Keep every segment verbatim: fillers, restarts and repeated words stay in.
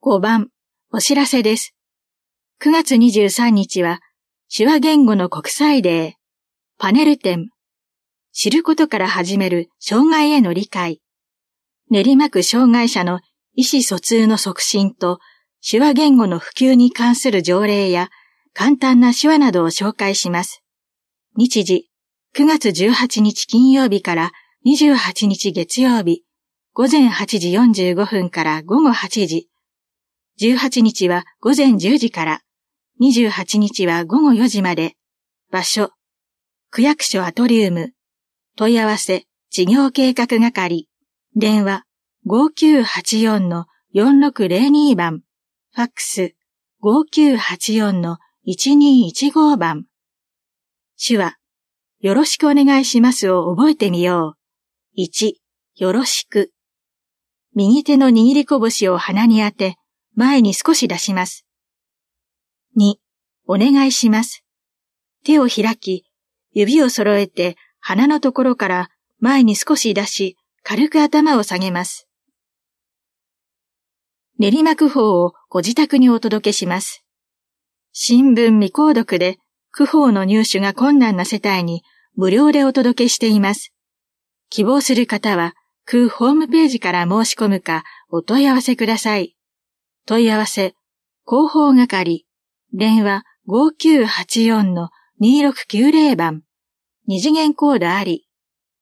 ごばん、お知らせです。くがつにじゅうさんにちは、手話言語の国際デー、パネル展、知ることから始める障害への理解、練馬区障害者の意思疎通の促進と手話言語の普及に関する条例や簡単な手話などを紹介します。日時、くがつじゅうはちにち金曜日からにじゅうはちにち月曜日、ごぜんはちじよんじゅうごふんからごごはちじ、じゅうはちにちはごぜんじゅうじから、にじゅうはちにちはごごよじまで、場所、区役所アトリウム、問い合わせ、事業計画係、電話 ごきゅうはちよんのよんろくぜろに 番、ファックス ごきゅうはちよんのいちにいちご 番。手話、よろしくお願いしますを覚えてみよう。いち、よろしく。右手の握り拳を鼻に当て、前に少し出します。に、お願いします。手を開き、指を揃えて鼻のところから前に少し出し、軽く頭を下げます。練馬区報をご自宅にお届けします。新聞未購読で区報の入手が困難な世帯に無料でお届けしています。希望する方は区ホームページから申し込むかお問い合わせください。問い合わせ、広報係、電話 ごきゅうはちよんのにろくきゅうぜろ 番、二次元コードあり。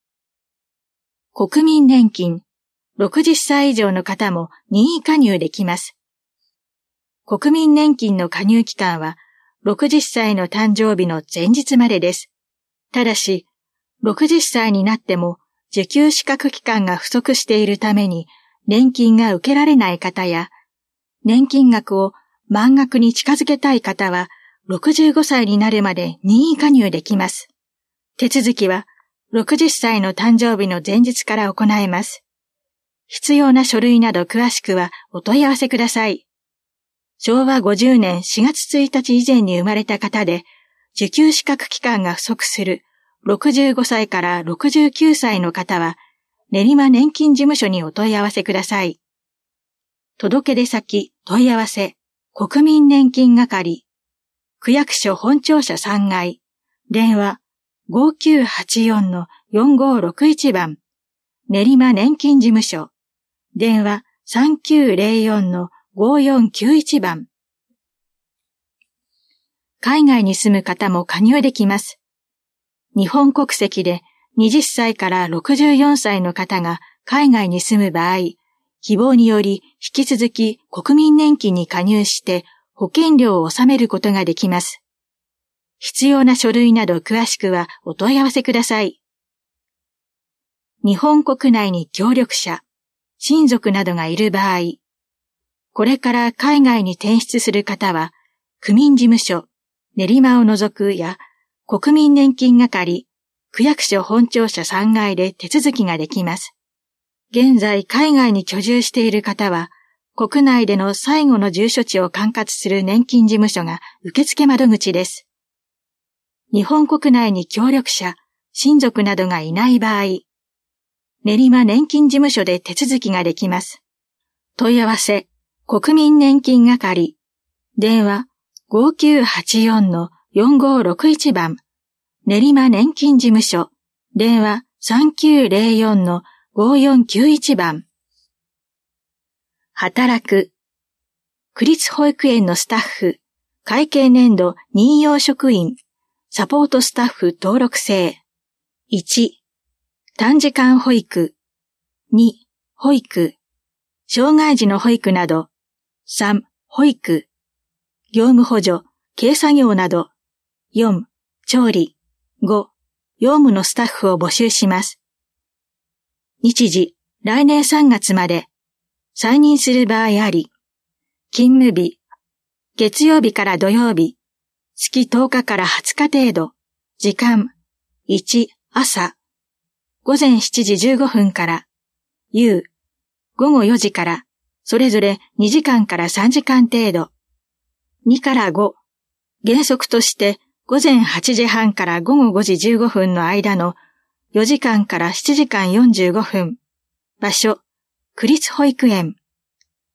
国民年金、ろくじゅっさい以上の方も任意加入できます。国民年金の加入期間はろくじゅっさいの誕生日の前日までです。ただし、ろくじゅっさいになっても受給資格期間が不足しているために年金が受けられない方や、年金額を満額に近づけたい方はろくじゅうごさいになるまで任意加入できます。手続きはろくじゅっさいの誕生日の前日から行えます。必要な書類など詳しくはお問い合わせください。しょうわごじゅうねんしがつついたち以前に生まれた方で、受給資格期間が不足するろくじゅうごさいからろくじゅうきゅうさいの方は、練馬年金事務所にお問い合わせください。届け出先、問い合わせ、国民年金係、区役所本庁舎さんがい、電話 ごきゅうはちよんのよんごろくいち 番、練馬年金事務所、電話 さんきゅうぜろよんのごよんきゅういち 番。海外に住む方も加入できます。日本国籍ではたちからろくじゅうよんさいの方が海外に住む場合、希望により引き続き国民年金に加入して保険料を納めることができます。必要な書類など詳しくはお問い合わせください。日本国内に協力者、親族などがいる場合、これから海外に転出する方は、区民事務所、練馬を除くや国民年金係、区役所本庁舎さんがいで手続きができます。現在海外に居住している方は、国内での最後の住所地を管轄する年金事務所が受付窓口です。日本国内に協力者、親族などがいない場合、練馬年金事務所で手続きができます。問い合わせ、国民年金係、電話 ごきゅうはちよんのよんごろくいち 番、練馬年金事務所、電話 さんきゅうぜろよんのごよんきゅういち 番。働く。区立保育園のスタッフ、会計年度任用職員、サポートスタッフ登録制。いち、短時間保育。に、保育。障害児の保育など。さん、保育。業務補助、軽作業など。よん、調理。ご、業務のスタッフを募集します。日時、来年さんがつまで。再任する場合あり。勤務日、月曜日から土曜日。月とおかからはつか程度。時間、いち、朝。ごぜんしちじじゅうごふんから。夕、ごごよじから。それぞれにじかんからさんじかん程度。にからご。原則としてごぜんはちじはんからごごごじじゅうごふんの間のよじかんからしちじかんよんじゅうごふん。場所、区立保育園。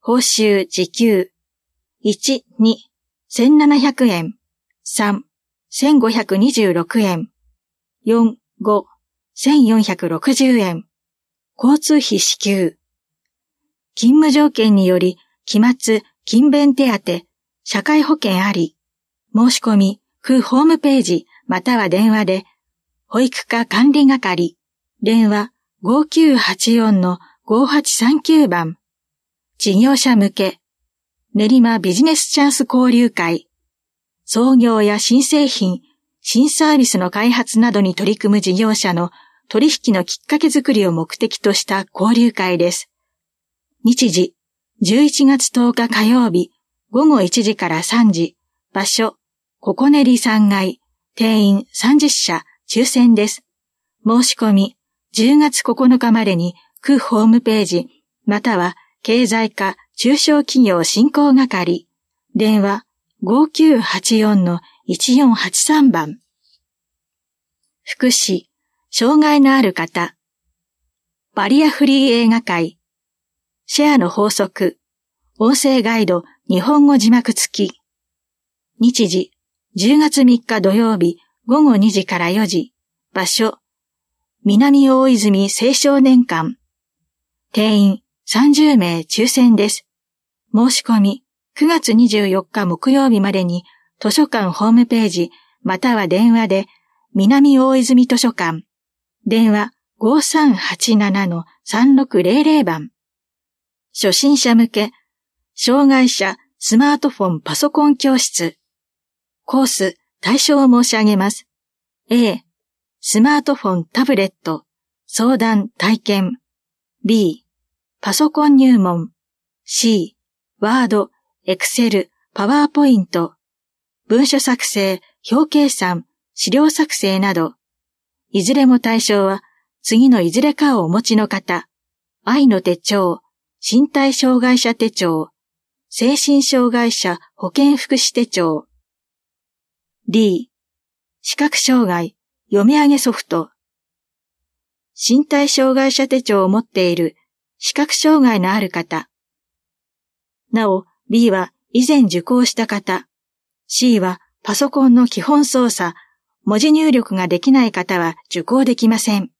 報酬時給。いち、に、せんななひゃくえん。さん、せんごひゃくにじゅうろくえん。よん、ご、せんよんひゃくろくじゅうえん。交通費支給。勤務条件により、期末、勤勉手当、社会保険あり。申し込み、区ホームページ、または電話で、保育課管理係、電話 ごきゅうはちよんのごはちさんきゅう 番。事業者向け、練馬ビジネスチャンス交流会。創業や新製品、新サービスの開発などに取り組む事業者の取引のきっかけづくりを目的とした交流会です。日時、じゅういちがつとおか火曜日、ごごいちじからさんじ、場所、ここねりさんがい、定員さんじゅっしゃ、抽選です。申し込み、じゅうがつここのかまでに、区ホームページ、または、経済課中小企業振興係、電話 ごきゅうはちよんのいちよんはちさん 番。福祉、障害のある方、バリアフリー映画会、シェアの法則、音声ガイド日本語字幕付き。日時、じゅうがつみっか土曜日ごごにじからよじ、場所、南大泉青少年館。定員さんじゅうめい抽選です。申し込み、くがつにじゅうよっか木曜日までに図書館ホームページ、または電話で、南大泉図書館、電話 ごさんはちななのさんろくぜろぜろ 番。初心者向け、障害者スマートフォンパソコン教室。コース、対象を申し上げます。A、スマートフォンタブレット、相談体験。B、パソコン入門。C、ワード、エクセル、パワーポイント。文書作成、表計算、資料作成など。いずれも対象は、次のいずれかをお持ちの方。愛の手帳、身体障害者手帳、精神障害者保健福祉手帳。D、視覚障害、読み上げソフト。身体障害者手帳を持っている視覚障害のある方。なお、B は以前受講した方。C はパソコンの基本操作、文字入力ができない方は受講できません。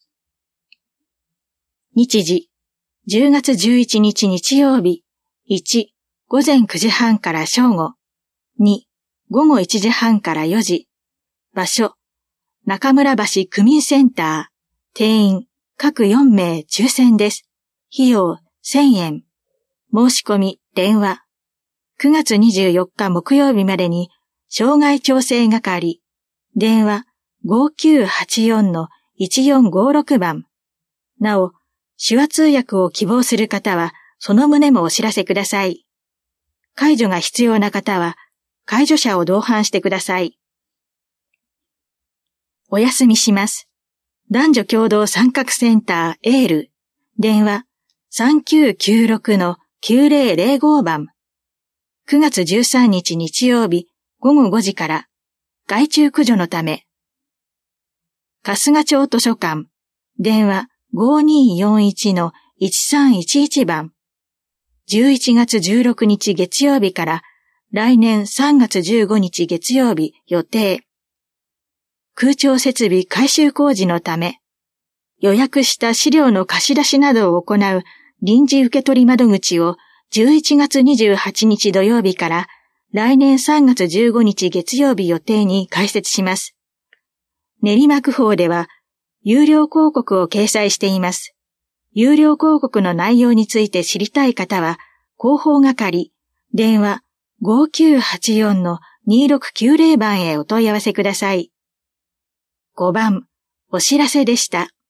日時、じゅうがつじゅういちにち日曜日。いち、ごぜんくじはんから正午。に、ごごいちじはんからよじ。場所、中村橋区民センター。定員、各よんめい抽選です。費用、せんえん。申し込み、電話。くがつにじゅうよっか木曜日までに、障害調整係。電話、ごきゅうはちよんのいちよんごろく 番。なお、手話通訳を希望する方は、その旨もお知らせください。介助が必要な方は、介助者を同伴してください。お休みします。男女共同参画センターエール。電話 さんきゅうきゅうろくのきゅうぜろぜろご 番。くがつじゅうさんにち日曜日ごごごじから、害虫駆除のため。春日町図書館。電話ごにーよんいちのいちさんいちいち 番。じゅういちがつじゅうろくにち月曜日から来年さんがつじゅうごにち月曜日予定。空調設備改修工事のため、予約した資料の貸し出しなどを行う臨時受取窓口をじゅういちがつにじゅうはちにち土曜日から来年さんがつじゅうごにち月曜日予定に開設します。練馬区法では、有料広告を掲載しています。有料広告の内容について知りたい方は、広報係、電話ごきゅうはちよんのにろくきゅうぜろ 番へお問い合わせください。ごばん、お知らせでした。